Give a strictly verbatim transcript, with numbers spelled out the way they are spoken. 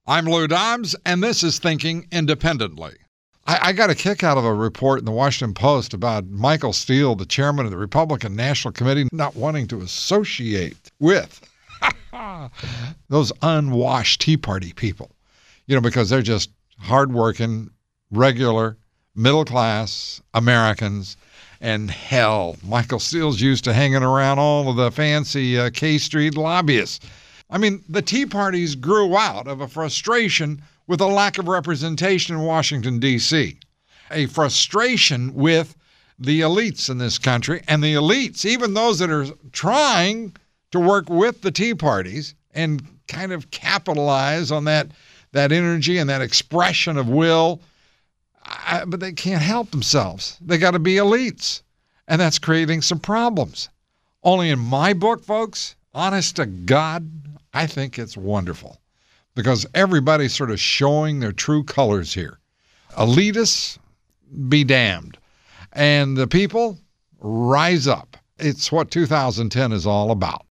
I'm Lou Dobbs, and this is Thinking Independently. I, I got a kick out of a report in the Washington Post about Michael Steele, the chairman of the Republican National Committee, not wanting to associate with those unwashed Tea Party people, you know, because they're just hardworking, regular, middle-class Americans. And hell, Michael Steele's used to hanging around all of the fancy uh, K Street lobbyists. I mean, the Tea Parties grew out of a frustration with a lack of representation in Washington, D C, a frustration with the elites in this country. And the elites, even those that are trying to work with the Tea Parties and kind of capitalize on that, that energy and that expression of will, I, but they can't help themselves. They got to be elites. And that's creating some problems. Only in my book, folks, honest to God, I think it's wonderful because everybody's sort of showing their true colors here. Elitists, be damned. And the people, rise up. It's what two thousand ten is all about.